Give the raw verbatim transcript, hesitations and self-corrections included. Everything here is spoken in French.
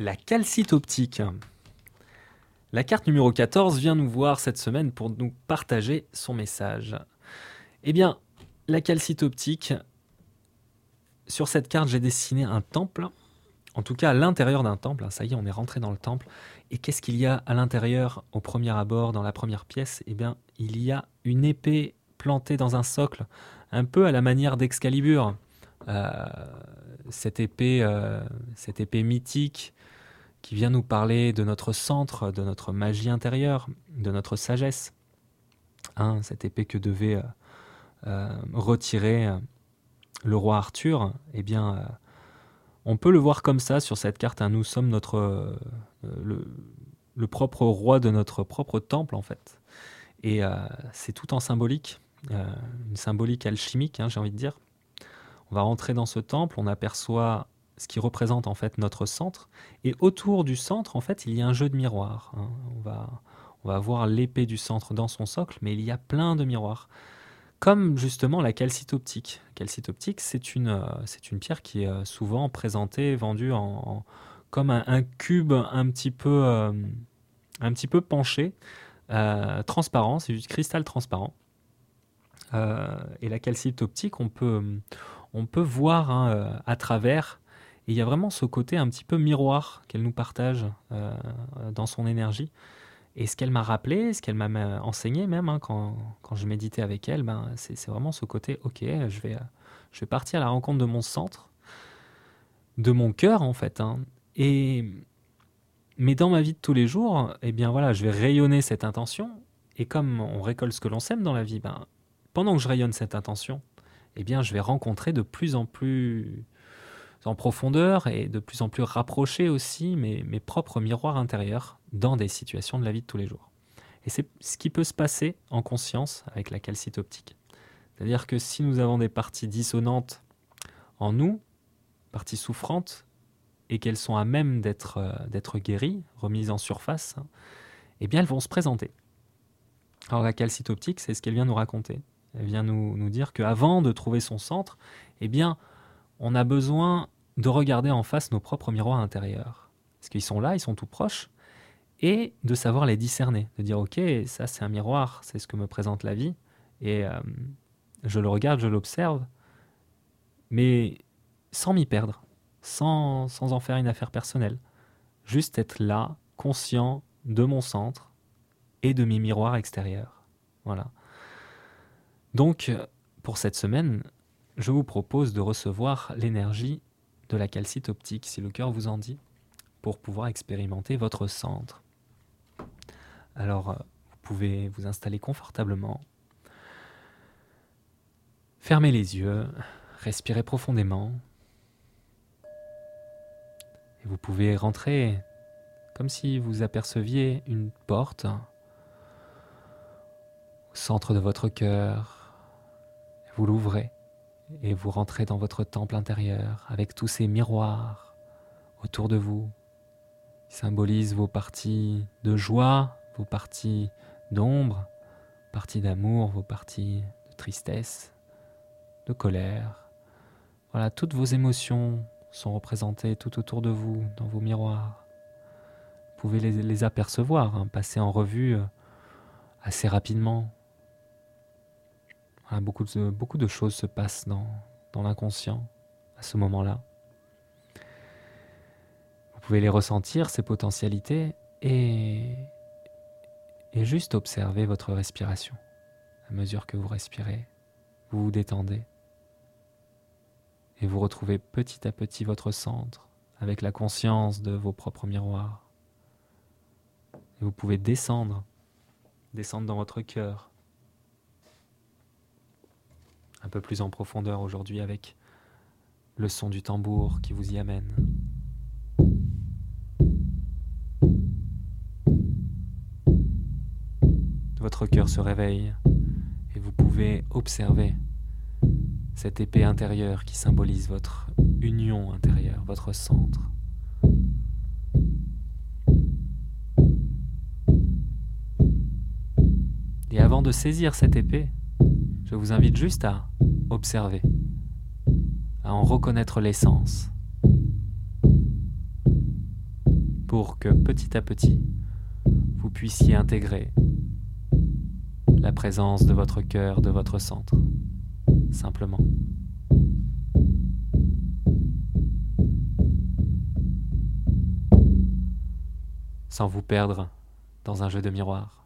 La calcite optique. La carte numéro quatorze vient nous voir cette semaine pour nous partager son message. Eh bien, la calcite optique, sur cette carte, j'ai dessiné un temple, en tout cas à l'intérieur d'un temple. Ça y est, on est rentré dans le temple. Et qu'est-ce qu'il y a à l'intérieur, au premier abord, dans la première pièce ? Eh bien, il y a une épée plantée dans un socle, un peu à la manière d'Excalibur. Euh, cette épée, euh, cette épée mythique qui vient nous parler de notre centre, de notre magie intérieure, de notre sagesse. Hein, cette épée que devait euh, euh, retirer euh, le roi Arthur, eh bien, euh, on peut le voir comme ça sur cette carte. Hein, nous sommes notre, euh, le, le propre roi de notre propre temple, en fait. Et euh, c'est tout en symbolique, euh, une symbolique alchimique, hein, j'ai envie de dire. On va rentrer dans ce temple, on aperçoit ce qui représente en fait notre centre, et autour du centre, en fait, il y a un jeu de miroirs. Hein. On va, on va voir l'épée du centre dans son socle, mais il y a plein de miroirs, comme justement la calcite optique. La calcite optique, c'est une, euh, c'est une pierre qui est souvent présentée, vendue en, en, comme un, un cube un petit peu, euh, un petit peu penché, euh, transparent, c'est du cristal transparent. Euh, et la calcite optique, on peut, on peut voir hein, à travers. Et il y a vraiment ce côté un petit peu miroir qu'elle nous partage euh, dans son énergie. Et ce qu'elle m'a rappelé, ce qu'elle m'a enseigné même, hein, quand, quand je méditais avec elle, ben, c'est, c'est vraiment ce côté, ok, je vais, je vais partir à la rencontre de mon centre, de mon cœur en fait. Hein. Et, mais dans ma vie de tous les jours, eh bien voilà, je vais rayonner cette intention. Et comme on récolte ce que l'on sème dans la vie, ben, pendant que je rayonne cette intention, eh bien je vais rencontrer de plus en plus en profondeur et de plus en plus rapprocher aussi mes, mes propres miroirs intérieurs dans des situations de la vie de tous les jours. Et c'est ce qui peut se passer en conscience avec la calcite optique. C'est-à-dire que si nous avons des parties dissonantes en nous, parties souffrantes, et qu'elles sont à même d'être, euh, d'être guéries, remises en surface, hein, eh bien elles vont se présenter. Alors la calcite optique, c'est ce qu'elle vient nous raconter. Elle vient nous, nous dire qu'avant de trouver son centre, eh bien, on a besoin de regarder en face nos propres miroirs intérieurs. Parce qu'ils sont là, ils sont tout proches, et de savoir les discerner, de dire ok, ça c'est un miroir, c'est ce que me présente la vie, et euh, je le regarde, je l'observe, mais sans m'y perdre, sans, sans en faire une affaire personnelle. Juste être là, conscient de mon centre et de mes miroirs extérieurs. Voilà. Donc, pour cette semaine, je vous propose de recevoir l'énergie de la calcite optique, si le cœur vous en dit, pour pouvoir expérimenter votre centre. Alors, vous pouvez vous installer confortablement, fermer les yeux, respirer profondément, et vous pouvez rentrer comme si vous aperceviez une porte au centre de votre cœur. Vous l'ouvrez. Et vous rentrez dans votre temple intérieur avec tous ces miroirs autour de vous qui symbolisent vos parties de joie, vos parties d'ombre, parties d'amour, vos parties de tristesse, de colère. Voilà, toutes vos émotions sont représentées tout autour de vous, dans vos miroirs. Vous pouvez les, les apercevoir, hein, passer en revue assez rapidement. Voilà, beaucoup, de, beaucoup de choses se passent dans, dans l'inconscient à ce moment-là. Vous pouvez les ressentir, ces potentialités, et, et juste observer votre respiration. À mesure que vous respirez, vous vous détendez, et vous retrouvez petit à petit votre centre, avec la conscience de vos propres miroirs. Et vous pouvez descendre, descendre dans votre cœur, un peu plus en profondeur aujourd'hui avec le son du tambour qui vous y amène. Votre cœur se réveille et vous pouvez observer cette épée intérieure qui symbolise votre union intérieure, votre centre. Et avant de saisir cette épée, je vous invite juste à observer, à en reconnaître l'essence. pour que petit à petit, vous puissiez intégrer la présence de votre cœur, de votre centre, simplement. Sans vous perdre dans un jeu de miroir.